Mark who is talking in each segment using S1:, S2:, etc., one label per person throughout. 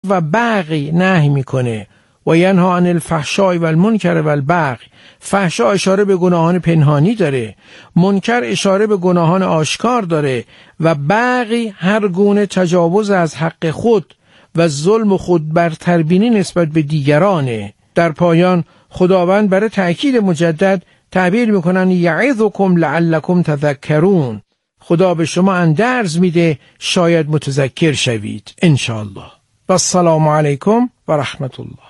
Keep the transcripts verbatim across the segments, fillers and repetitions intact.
S1: و بغی نهی میکنه و ینها عن الفحشاء و المنکر و البغی. فحشا اشاره به گناهان پنهانی داره، منکر اشاره به گناهان آشکار داره و بغی هر گونه تجاوز از حق خود و ظلم خود برتربینی نسبت به دیگرانه. در پایان خداوند برای تأکید مجدد تعبیر میکنن یعظکم لعلکم تذکرون. خدا به شما اندرز میده شاید متذکر شوید انشاءالله. و السلام علیکم و رحمت الله.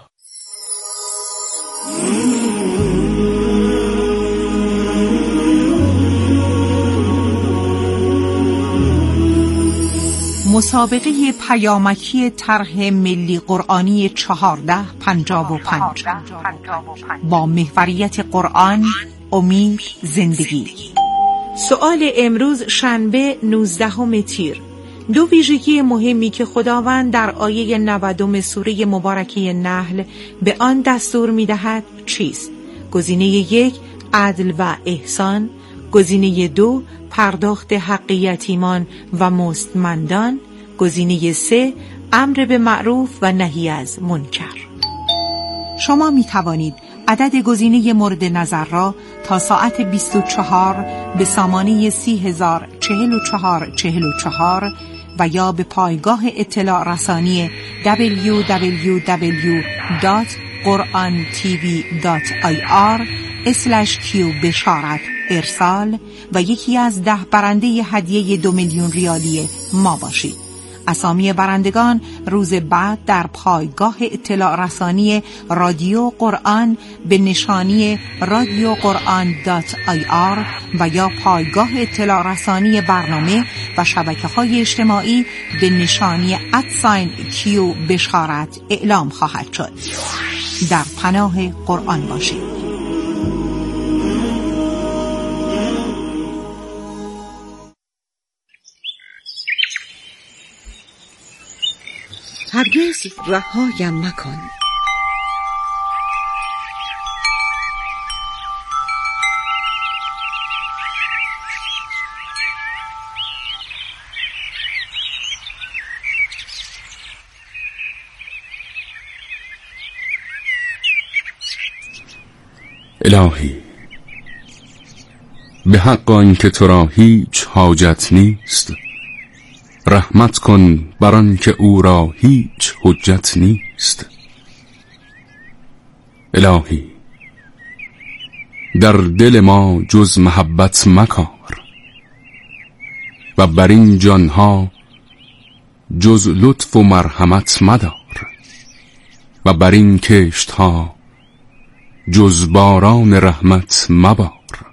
S2: مسابقه پیامکی طرح ملی قرآنی چهارده پنجاه و پنج با محوریت قرآن، امید، زندگی. سؤال امروز شنبه نوزدهم تیر. دو ویژگی مهمی که خداوند در آیه نودم سوره مبارکه نحل به آن دستور می‌دهد چیست؟ گزینه یک عدل و احسان، گزینه دو پرداخت حق یتیمان و مستمندان، گزینه سه امر به معروف و نهی از منکر. شما می توانید عدد گزینه مورد نظر را تا ساعت بیست و چهار به سامانه سی هزار چهل و چهار چهل و چهار و یا به پایگاه اطلاع رسانی دبلیو دبلیو دبلیو دات قرآن تی وی دات آی آر اسلش کیو بشارت ارسال و یکی از ده برنده هدیه دو میلیون ریالی ما باشید. اسامی برندگان روز بعد در پایگاه اطلاع رسانی رادیو قرآن به نشانی رادیو قرآن دات آی آر و یا پایگاه اطلاع رسانی برنامه و شبکه‌های اجتماعی به نشانی ادساین کیو بشارت اعلام خواهد شد. در پناه قرآن باشید.
S3: هرگز رهایم مکن.
S4: الهی، به حق آنکه تو را هیچ حاجت نیست رحمت کن بر آنکه او را هیچ حجت نیست. الهی، در دل ما جز محبت مکار و بر این جانها جز لطف و مرحمت مدار و بر این کشتها جز باران رحمت مبار.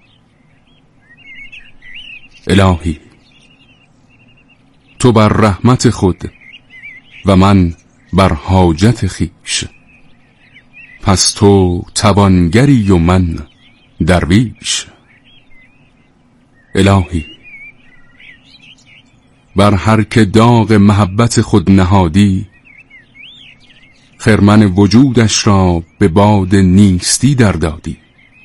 S4: الهی، تو بر رحمت خود و من بر حاجت خیش، پس تو توانگری و من درویش. الهی، بر هر که داغ محبت خود نهادی خرمن وجودش را به باد نیستی در دادی.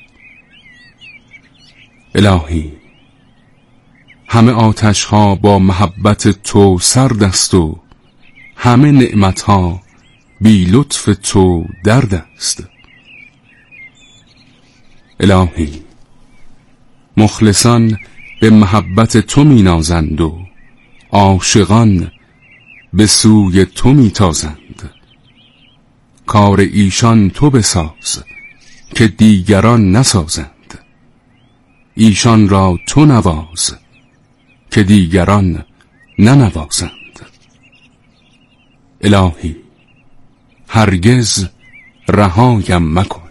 S4: الهی، همه آتش ها با محبت تو سرد است و همه نعمت ها بی لطف تو درد است. الهی، مخلصان به محبت تو می نازند و عاشقان به سوی تو می تازند. کار ایشان تو بساز که دیگران نسازند، ایشان را تو نواز که دیگران ننوازند. الهی، هرگز رهایم مکن.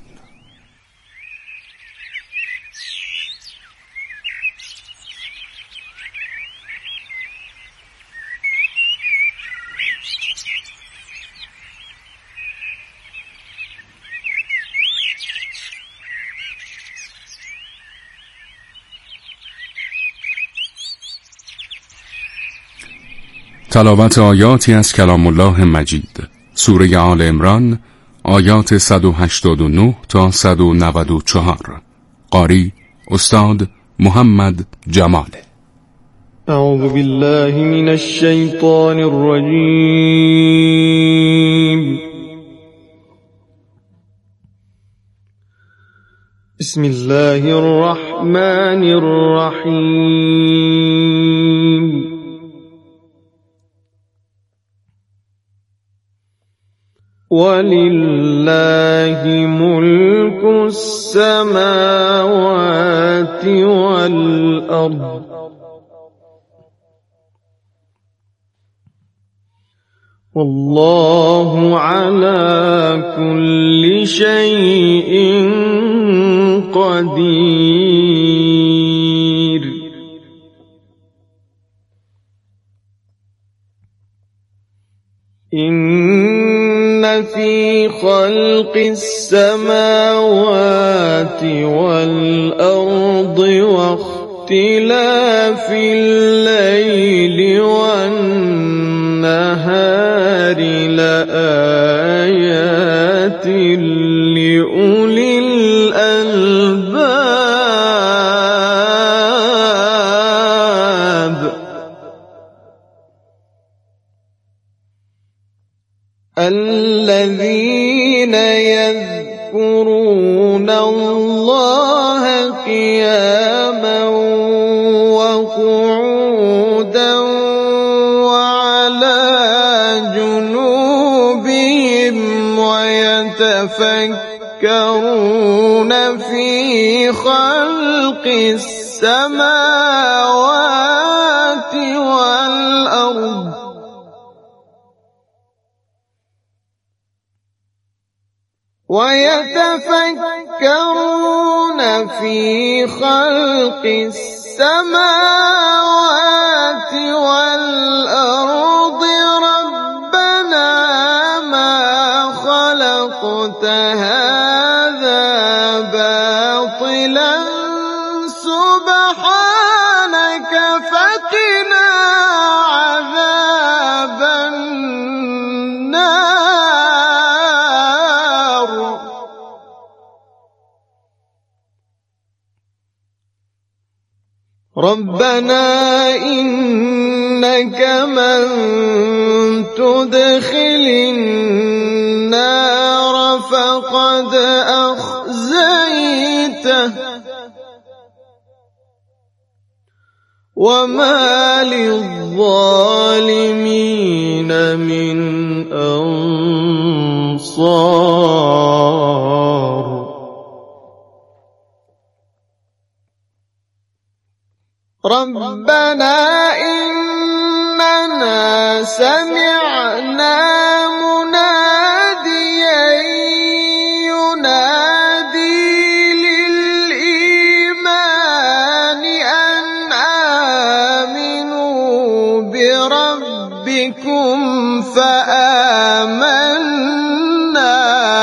S4: تلاوت آیاتی از کلام الله مجید، سوره آل عمران، آیات صد و هشتاد و نه تا صد و نود و چهار. قاری استاد محمد جمال.
S5: اعوذ بالله من الشیطان الرجیم. بسم الله الرحمن الرحیم. ولله ملك السماوات والأرض والله على كل شيء قدير. إن في خلق السماوات والأرض واختلاف الليل والنهار لآيات لأولي الألباب الذين يذكرون الله قياما وقعودا وعلى جنوبهم ويتفكرون في خلق السماوات والأرض ويتفكرون في خلق السماوات والأرض ربنا ما خلقت هذا باطلا سبحانك فقنا عذاب النار. ربنا إنك من تدخل النار فقد أخزيته وما للظالمين من أنصار. ربنا إننا سمعنا مناديا ينادي للإيمان أن آمنوا بربكم فآمنا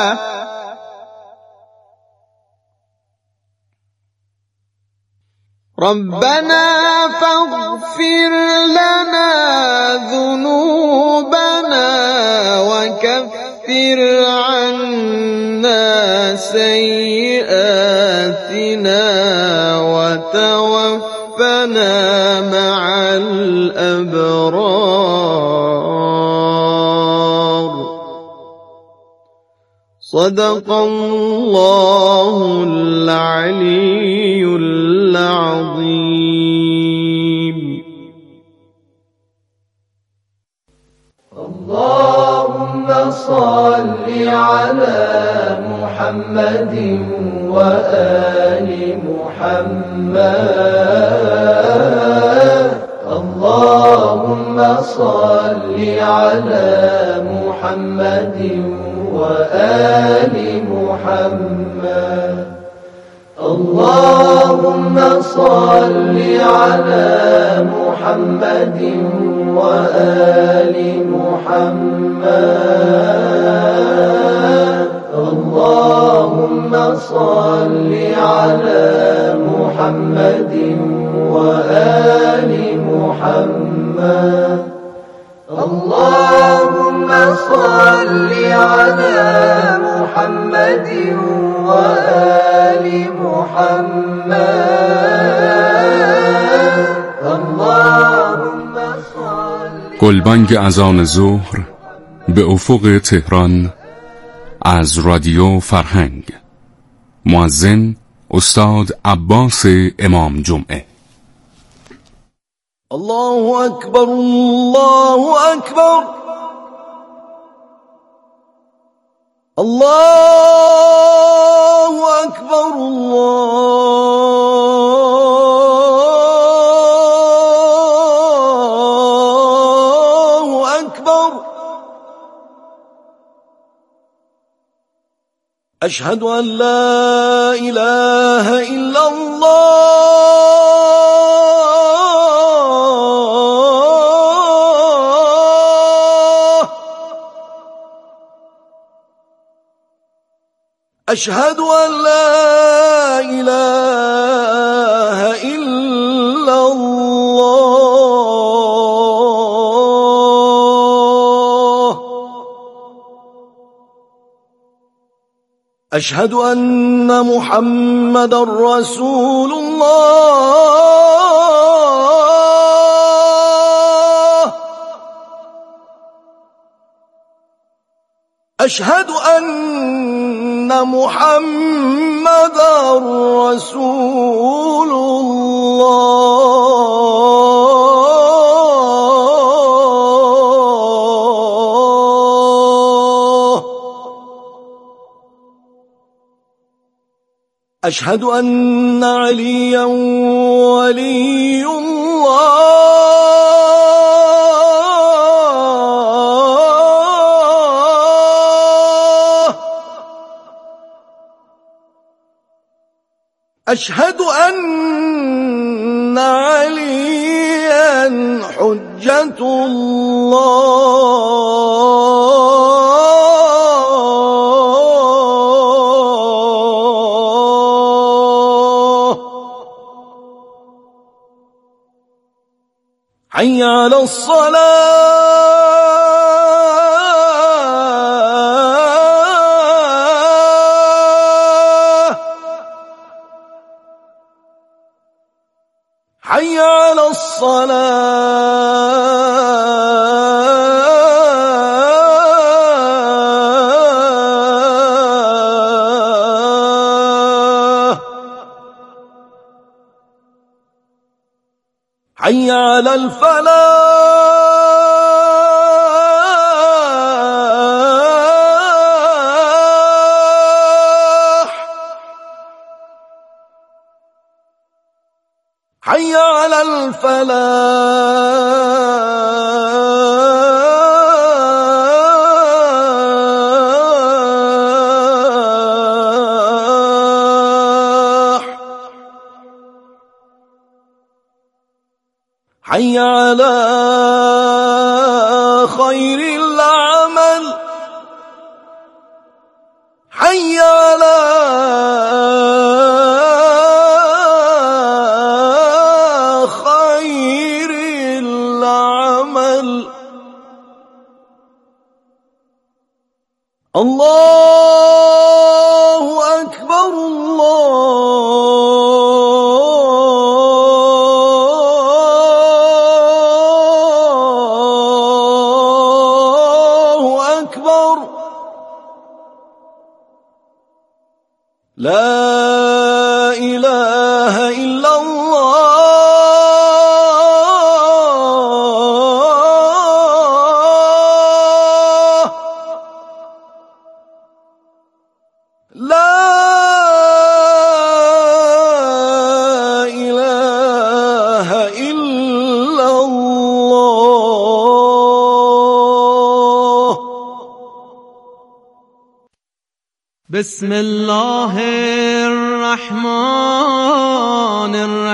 S5: ربنا فاغفر لنا ذنوبنا وكفر عنا سيئاتنا وتوفنا مع الأبرار. صدق الله العلي العظيم.
S6: اللهم صل على محمد وآل محمد. اللهم صل على محمد وآل محمد. اللهم صل على محمد وآل محمد. اللهم صل على محمد وآل محمد. اللهم صل على محمد وآل محمد. اللهم صل.
S4: گلبانگ اذان ظهر به افق تهران از رادیو فرهنگ. مؤذن استاد عباس امام جمعه.
S5: الله اکبر، الله اکبر، الله اکبر، الله اکبر. اشهد ان لا اله الا الله، اشهد ان لا اله الا الله، اشهد ان محمدا رسول الله، اشهد ان محمدا رسول الله، اشهد ان عليا ولي الله، اشهد ان عليا حجة الله. حي على الصلاة، حي على الصلاة، حي على الفلاح، حي على الفلاح، حي على خير العمل، حي على خير العمل. الله أكبر، الله أكبر. لا إله إلا الله، لا إله إلا الله.
S7: بسم الله الرحمن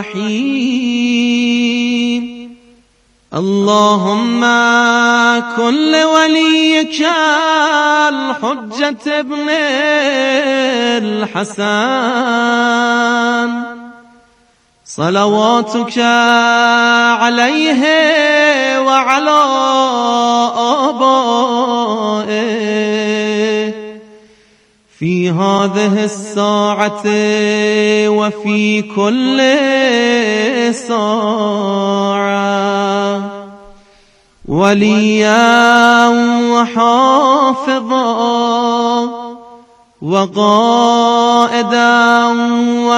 S7: الرحيم. اللهم كن لوليك الحجة ابن الحسن صلواتك عليه وعلى آبائه في هذه الساعة وفي كل ساعة وليا وحافظا وقائدا ساعدا و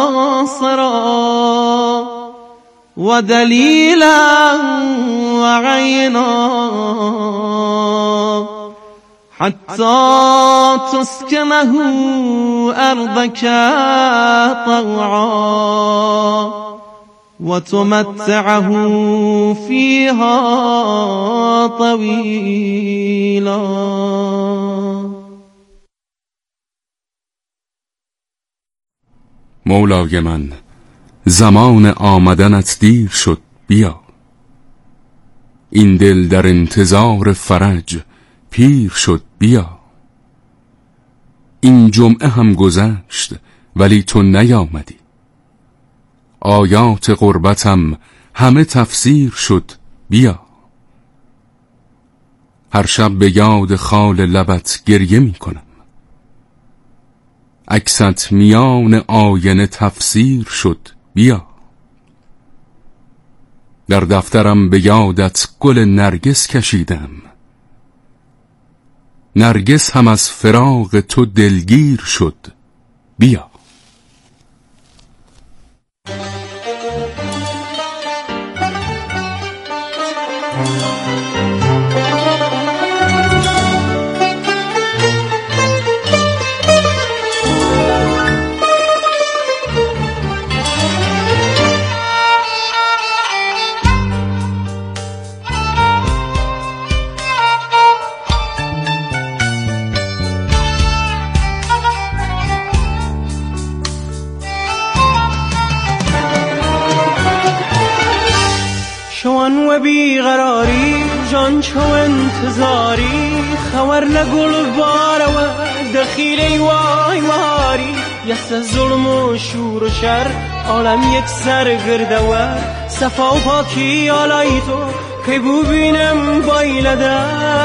S7: ناصرا و دلیلا و عینا حتی تسکنه ارضک طوعا و تمتعه فیها طویلا.
S4: مولای من، زمان آمدنت دیر شد، بیا. این دل در انتظار فرج پیر شد، بیا. این جمعه هم گذشت ولی تو نیامدی. آیات غربتم همه تفسیر شد، بیا. هر شب به یاد خال لبت گریه می کنم. عکست میان آینه تفسیر شد، بیا. در دفترم به یادت گل نرگس کشیدم. نرگس هم از فراق تو دلگیر شد، بیا.
S7: شوان و بیقراری جان چو انتظاری خبر لگل بار و دخیلی وای ماری یست ظلم و شور و شر عالم یک سر گردور صفا و پاکی آلای تو که بو بینم بایلده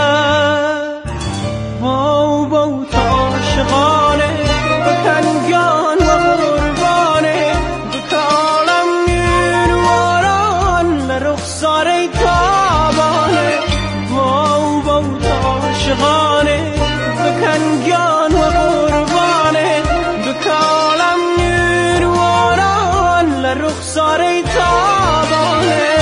S7: واو باو تا عاشقانه بکنگان و قربانه بکالم نیرواران لرخصاره تابانه واو باو تا عاشقانه بکنگان و قربانه بکالم نیرواران لرخصاره تابانه.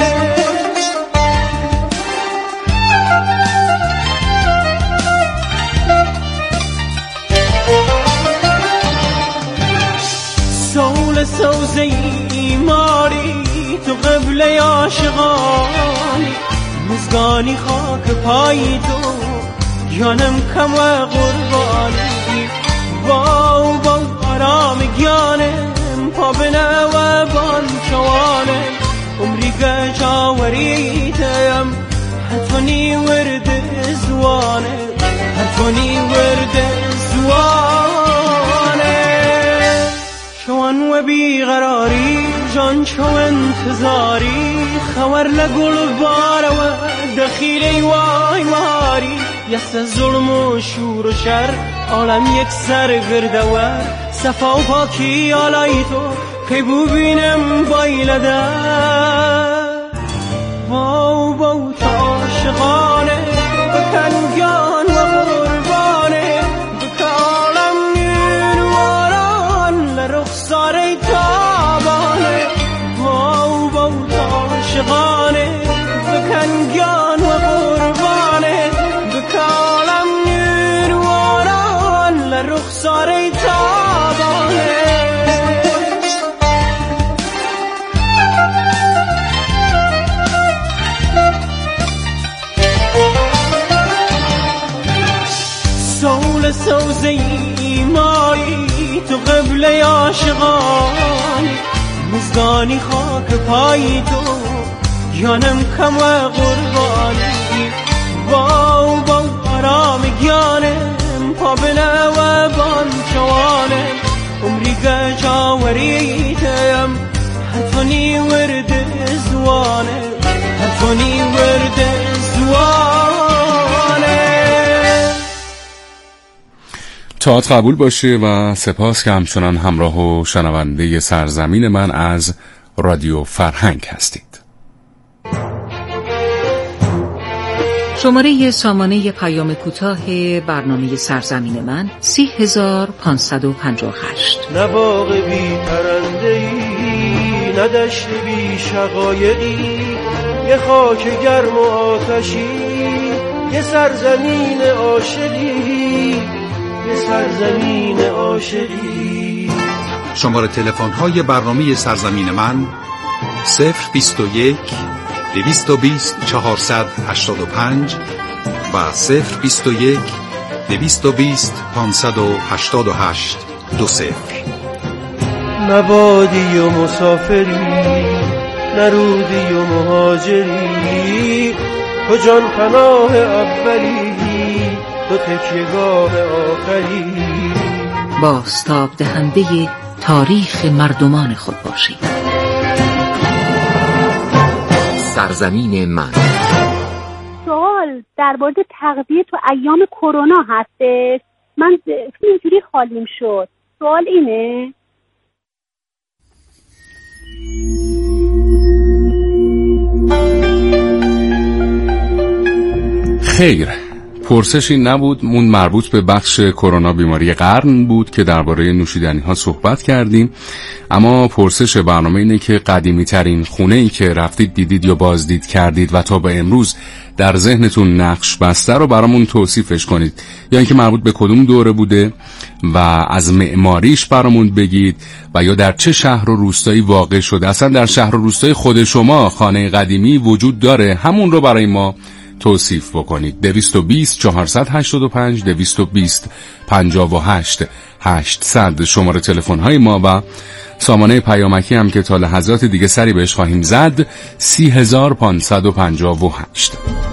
S7: سول سوزه ایماری تو قبل عاشقانی مزگانی خاک پای تو جانم کم و قربانی واو با آرام گیانم پا بنه و بان چوانم عمری گجاوریتم حتونی ورد زوانم حتونی ورد زوانم. شوان و بیقراری جان چو انتظاری خبر لگل بار و دخیلی وای ماری یست ظلم و شور و شر عالم یک سر گردور صفا و پاکی آلای تو که بو بینم بایلده واو باو تا عاشقانه بکنگان و قربانه بکالم نیرواران لرخصاره تابانه واو باو تا عاشقانه بکنگان و قربانه بکالم نیرواران لرخصاره تابانه. سول سوزه ایمایی تو قبل عاشقانی مزگانی خاک پای تو جانم کم و قربانی واو با آرام گیانم پا بنه و بان چوانم عمری گجاوریتم حتونی ورد زوانم حتونی ورد زوانم.
S4: تاعت قبول باشه و سپاس که همچنان همراه و شنونده سرزمین من از رادیو فرهنگ هستید.
S8: شماره سامانه پیام کوتاه برنامه سرزمین من سی هزار پانصد و پنجاه و هشت.
S7: نه باغ بی پرنده‌ای، نه دشت بی شقایقی، یه خاک گرم و آتشی، یه سرزمین عاشقی، یه سرزمین عاشقی.
S9: شماره تلفن های برنامه سرزمین من صفر بیست و یک دویست و بیست چهارصد هشتاد و پنج و صفر بیست و یک دویست و بیست پانصد و هشتاد و هشت دو صفر.
S7: نبادی و مسافری، نرودی و مهاجری، تو جان پناه اولی، تو تکیهگاه آخری.
S8: بازتاب دهنده تاریخ مردمان خود باشید.
S10: سرزمین من.
S11: سوال در مورد تغذیه تو ایام کرونا هستش. من اینجوری خالیم شد. سوال اینه.
S4: خیر، پرسشی نبود، مون مربوط به بخش کرونا بیماری قرن بود که درباره نوشیدنی ها صحبت کردیم. اما پرسش برنامه اینه که قدیمی ترین خونه ای که رفتید دیدید یا بازدید کردید و تا به امروز در ذهنتون نقش بسته رو برامون توصیفش کنید، یا اینکه مربوط به کدوم دوره بوده و از معماریش برامون بگید، و یا در چه شهر و روستایی واقع شده. اصلا در شهر و روستای خود شما خانه قدیمی وجود داره، همون رو برای ما توصیف بکنید. دویست و بیست چهارصد هشتاد و پنج دویست و بیست پنجاه و هشت هشتصد شماره تلفن های ما و سامانه پیامکی هم که تا لحظات دیگه سری بهش خواهیم زد سی هزار پانصد و پنجاه و هشت.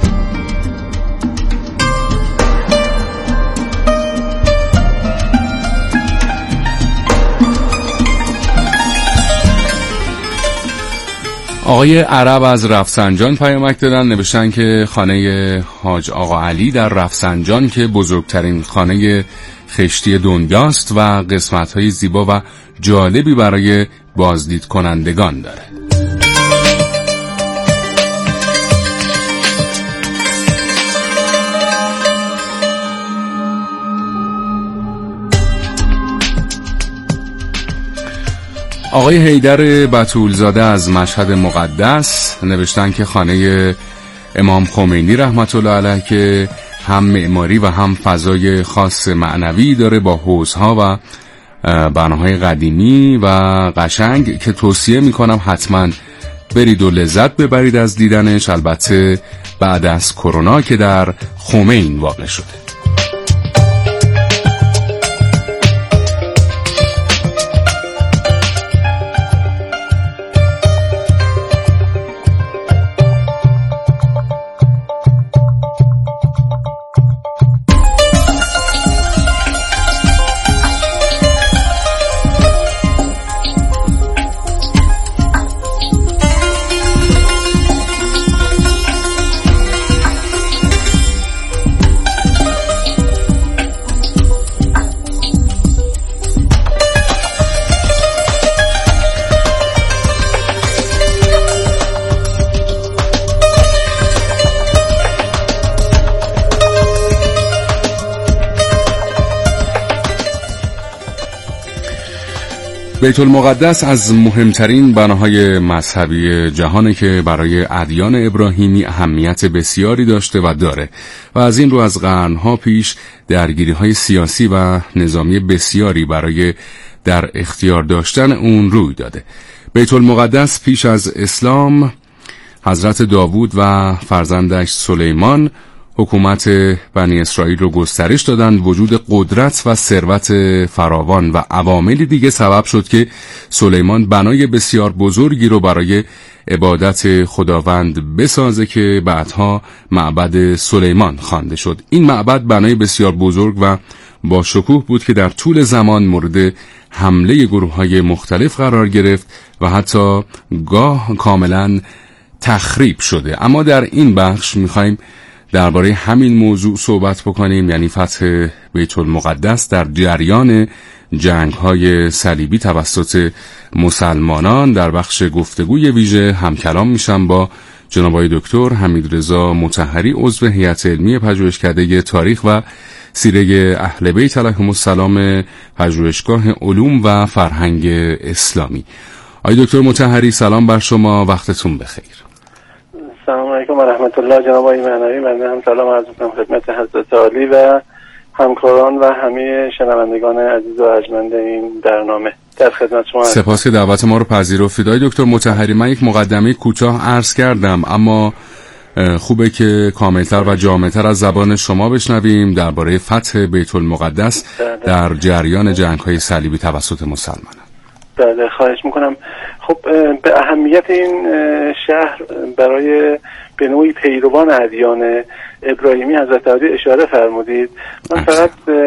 S4: آقای عرب از رفسنجان پیامک دادن، نوشتن که خانه حاج آقا علی در رفسنجان که بزرگترین خانه خشتی دنیاست و قسمت‌های زیبا و جالبی برای بازدید کنندگان داره. آقای حیدر بتولزاده از مشهد مقدس نوشتن که خانه امام خمینی رحمت الله علیه که هم معماری و هم فضای خاص معنوی داره با حوضها و بناهای قدیمی و قشنگ که توصیه میکنم حتما برید و لذت ببرید از دیدنش، البته بعد از کرونا که در خمین واقع شده. بیت المقدس از مهمترین بناهای مذهبی جهانه که برای ادیان ابراهیمی اهمیت بسیاری داشته و داره و از این رو از قرنها پیش درگیری‌های سیاسی و نظامی بسیاری برای در اختیار داشتن اون روی داده. بیت المقدس پیش از اسلام حضرت داوود و فرزندش سلیمان حکومت بنی اسرائیل رو گسترش دادن. وجود قدرت و ثروت فراوان و عواملی دیگه سبب شد که سلیمان بنای بسیار بزرگی رو برای عبادت خداوند بسازه که بعدها معبد سلیمان خوانده شد. این معبد بنای بسیار بزرگ و با شکوه بود که در طول زمان مورد حمله گروه‌های مختلف قرار گرفت و حتی گاه کاملا تخریب شده. اما در این بخش می‌خوایم درباره همین موضوع صحبت بکنیم، یعنی فتح بیت المقدس در جریان جنگ‌های صلیبی توسط مسلمانان. در بخش گفتگوی ویژه همکلام میشم با جناب آقای دکتر حمیدرضا مطهری، عضو هیئت علمی پژوهشکده تاریخ و سیره اهل بیت علیهم السلام، پژوهشگاه علوم و فرهنگ اسلامی. آقای دکتر مطهری سلام بر شما، وقتتون بخیر.
S12: سلام علیکم و رحمت الله. جناب آقای معنوی، من هم سلام عرض می‌کنم خدمت حضرت عالی و همکاران و همه شنوندگان عزیز و ارجمند این برنامه. در خدمت شما.
S4: سپاس که دعوت ما رو پذیرفتید. آقای دکتر مطهری، من یک مقدمه کوتاه عرض کردم، اما خوبه که کاملتر و جامعتر از زبان شما بشنویم درباره فتح بیت المقدس در جریان جنگ‌های صلیبی توسط مسلمانان.
S12: بله، خواهش میکنم. خب به اهمیت این شهر برای به نوعی پیروان ادیان ابراهیمی حضرت علی اشاره فرمودید. من فقط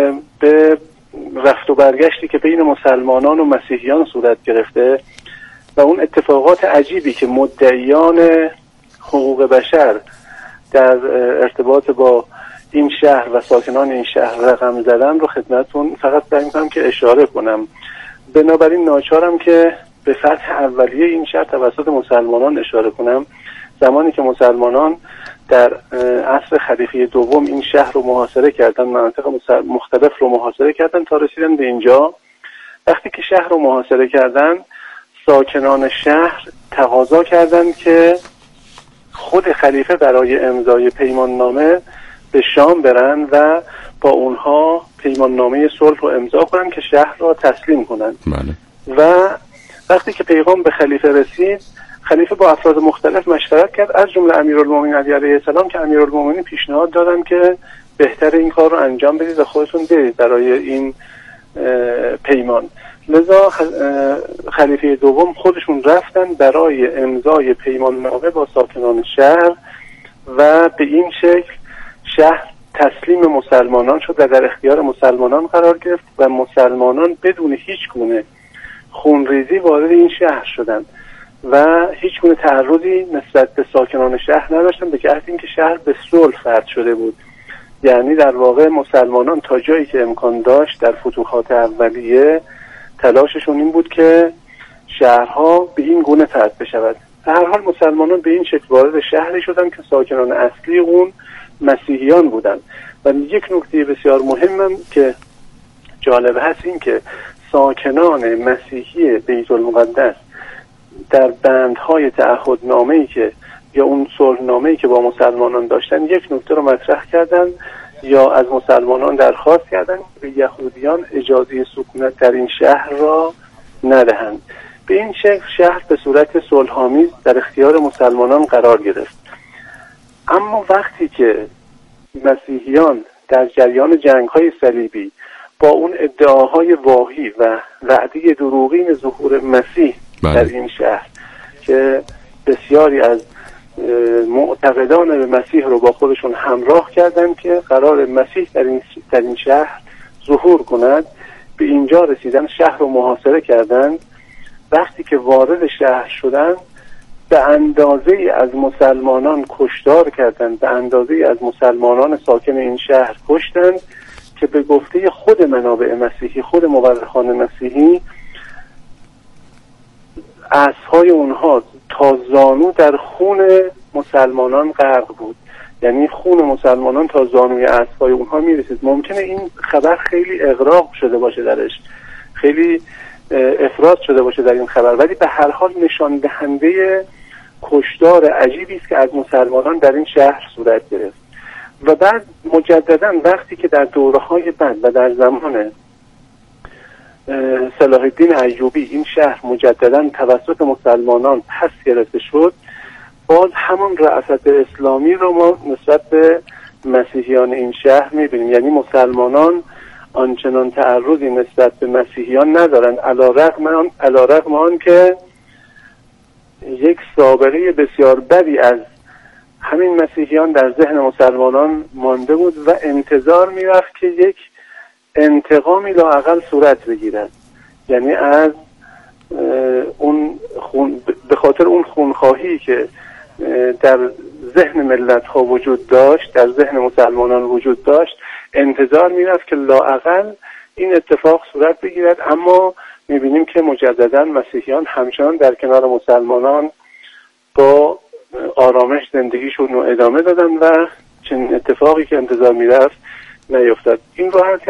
S12: به رفت و برگشتی که بین مسلمانان و مسیحیان صورت گرفته و اون اتفاقات عجیبی که مدعیان حقوق بشر در ارتباط با این شهر و ساکنان این شهر رقم زدن رو خدمتتون فقط سعی می‌کنم که اشاره کنم. بنابراین ناچارم که به فتح اولیه این شهر توسط مسلمانان اشاره کنم. زمانی که مسلمانان در عصر خلیفه دوم این شهر رو محاصره کردن، مناطق مختلف رو محاصره کردن تا رسیدن به اینجا. وقتی که شهر رو محاصره کردن، ساکنان شهر تقاضا کردند که خود خلیفه برای امضای پیمان نامه به شام برن و با اونها پیمان نامه صلح رو امضا کنن که شهر را تسلیم کنن.
S4: بله.
S12: و وقتی که پیغام به خلیفه رسید، خلیفه با افراد مختلف مشورت کرد، از جمله امیرالمومنین علی علیه السلام، که امیرالمومنین پیشنهاد دادن که بهتر این کار رو انجام بدید و خودتون برید برای این پیمان. لذا خلیفه دوم خودشون رفتن برای امضای پیمان نامه با ساکنان شهر و به این شکل شهر تسلیم مسلمانان شد و در اختیار مسلمانان قرار گرفت و مسلمانان بدون هیچ گونه خونریزی وارد این شهر شدند و هیچ گونه تعرضی نسبت به ساکنان شهر نداشتن، به جهت اینکه شهر به صلح فتح شده بود. یعنی در واقع مسلمانان تا جایی که امکان داشت در فتوحات اولیه تلاششون این بود که شهرها به این گونه فتح بشود. در هر حال مسلمانان به این شکل وارد شهری شدن که ساکنان اصلی اون مسیحیان بودند. و یک نکته بسیار مهمم که جالب هست این که ساکنان مسیحی بیت المقدس در بندهای تعهدنامه‌ای که یا اون صلحنامه‌ای که با مسلمانان داشتن یک نکته رو مطرح کردن یا از مسلمانان درخواست کردن به یهودیان اجازه سکونت در این شهر را ندهند. به این شکل شهر به صورت صلح‌آمیز در اختیار مسلمانان قرار گرفت. اما وقتی که مسیحیان در جریان جنگ‌های صلیبی با اون ادعاهای واهی و وعده دروغین ظهور مسیح
S4: بله.
S12: در این شهر که بسیاری از معتقدان به مسیح رو با خودشون همراه کردند که قرار مسیح در این, در این شهر ظهور کند، به اینجا رسیدن، شهر رو محاصره کردند. وقتی که وارد شهر شدند به اندازه از مسلمانان کشتار کردند، به اندازه از مسلمانان ساکن این شهر کشتند که به گفته خود منابع مسیحی، خود مورخان مسیحی، اسب‌های اونها تا زانو در خون مسلمانان غرق بود. یعنی خون مسلمانان تا زانوی اسب‌های اونها میرسید. ممکنه این خبر خیلی اغراق شده باشه درش، خیلی افراط شده باشه در این خبر، ولی به هر حال نشان دهنده کشتار عجیبی است که از مسلمانان در این شهر صورت گرفت. و بعد مجددا وقتی که در دوره‌های بعد و در زمان صلاح الدین ایوبی این شهر مجددا توسط مسلمانان پس گرفته شد، باز همون رأفت اسلامی رو ما نسبت به مسیحیان این شهر می‌بینیم. یعنی مسلمانان آنچنان تعرضی نسبت به مسیحیان ندارند، علی‌رغم آن علی‌رغم آن که یک سابقه بسیار بدی از همین مسیحیان در ذهن مسلمانان مانده بود و انتظار می‌رفت که یک انتقامی لااقل صورت بگیرد. یعنی از اون خون، به خاطر اون خونخواهی که در ذهن ملت ها وجود داشت، در ذهن مسلمانان وجود داشت، انتظار میرفت که لااقل این اتفاق صورت بگیرد. اما میبینیم که مجددا مسیحیان همچنان در کنار مسلمانان با آرامش زندگیشون رو ادامه دادن و چنین اتفاقی که انتظار میرفت نیفتاد. این رو